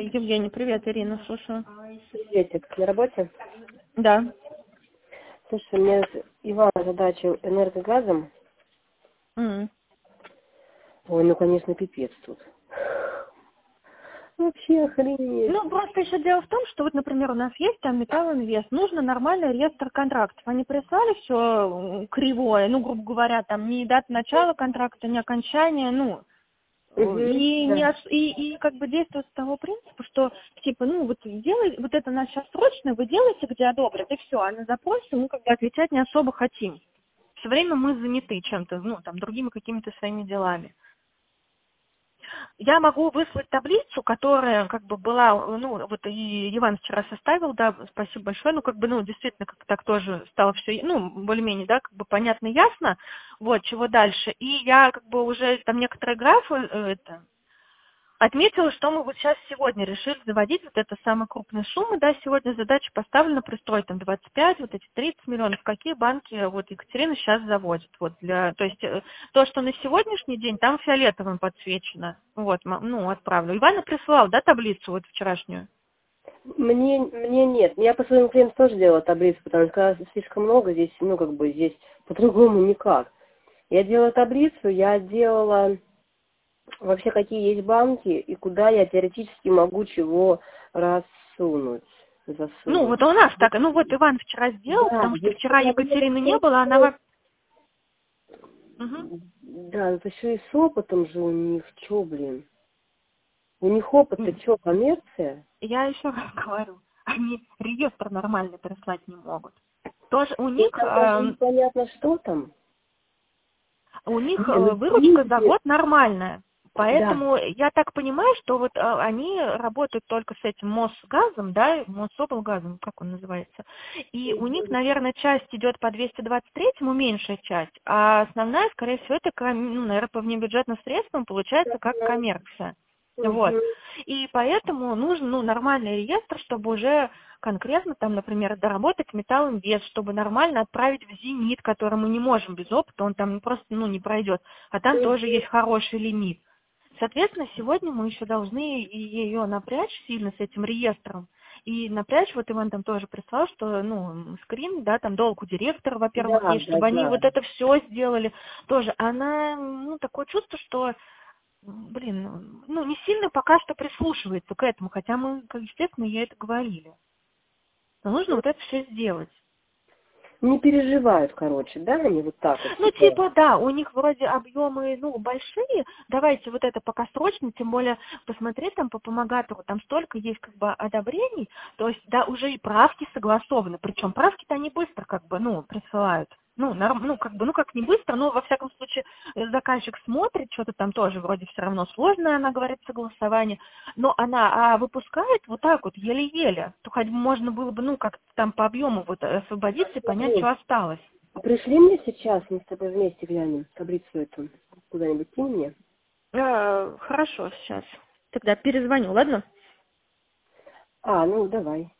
Евгений, привет, Ирина, слушаю. Приветик, на работе? Да. Слушай, у меня Иван задача энергогазом. М. Ой, ну, конечно, пипец тут. Вообще охренеть. Ну, просто еще дело в том, что вот, например, у нас есть там Металлинвест, нужно нормальный реестр контрактов. Они прислали все кривое, ну, грубо говоря, там ни дата начала контракта, ни окончания, ну, и, не, Да. и как бы действует с того принципа, что типа, ну вот делай, вот это у нас сейчас срочно, вы делаете, где одобрят, и все, а на запросы мы как бы отвечать не особо хотим. Все время мы заняты чем-то, ну, там, другими какими-то своими делами. Я могу выслать таблицу, которая как бы была, ну, вот и Иван вчера составил, да, спасибо большое, ну, как бы, ну, действительно, как так тоже стало все, ну, более-менее, да, как бы понятно, ясно, вот, чего дальше. И я как бы уже там некоторые графы, отметила, что мы вот сейчас сегодня решили заводить вот это самые крупные суммы, да, сегодня задача поставлена пристроить там 25, вот эти 30 миллионов, какие банки вот Екатерина сейчас заводит, вот для, то есть то, что на сегодняшний день, там фиолетовым подсвечено, вот, ну, отправлю. Ивана прислал, да, таблицу вот вчерашнюю? Мне нет. Я по своим клиентам тоже делала таблицу, потому что когда слишком много здесь, ну, как бы здесь по-другому никак. Я делала таблицу, я делала вообще какие есть банки и куда я теоретически могу чего рассунуть, Ну, засунуть. вот у нас так, ну, вот Иван вчера сделал, Да, потому что здесь вчера проблема Екатерины в не том, было, она... что Мгм. да, это еще и с опытом же у них, чё, блин. У них опыт-то чё, коммерция? Я еще раз говорю, они реестр нормально прислать не могут. Тоже у И них там даже непонятно, что там. Не, ну, в выручка за принципе, год нормальная. да. Поэтому я так понимаю, что вот они работают только с этим Мосгазом, да, Мособлгазом, как он называется. И у них, наверное, часть идет по 223-му, меньшая часть, а основная, скорее всего, это, ну, наверное, по внебюджетным средствам получается как коммерция. Вот. Мгм. И поэтому нужен, ну, нормальный реестр, чтобы уже конкретно там, например, доработать Металлинвест, чтобы нормально отправить в Зенит, который мы не можем без опыта, он там просто, ну, не пройдет. А там тоже есть хороший лимит. Соответственно, сегодня мы еще должны ее напрячь сильно с этим реестром. И напрячь, вот Иван там тоже прислал, что, ну, скрин, да, там долг у директора, во-первых, Да, есть, да, чтобы они да. вот это все сделали тоже. Она, ну, такое чувство, что блин, ну, не сильно пока что прислушивается к этому, хотя мы, как естественно, ей это говорили. Но нужно вот это все сделать. Не переживают, короче, да, они вот так вот, Ну, типа. типа, да, у них вроде объемы, ну, большие, давайте вот это пока срочно, тем более посмотреть там по помогатору, там столько есть как бы одобрений, то есть, да, уже и правки согласованы, причем правки-то они быстро как бы, ну, присылают. Ну, ну, как бы, ну, как не быстро, но, во всяком случае, заказчик смотрит, что-то там тоже вроде все равно сложное, она говорит, согласование, но она выпускает вот так вот, еле-еле, то хоть бы можно было бы, ну, как-то там по объему вот освободиться и понять, Смотри, что осталось. пришли мне сейчас, мы с тобой вместе глянем таблицу эту, куда-нибудь кинь мне. Хорошо, сейчас. Тогда перезвоню, ладно? Ну, давай.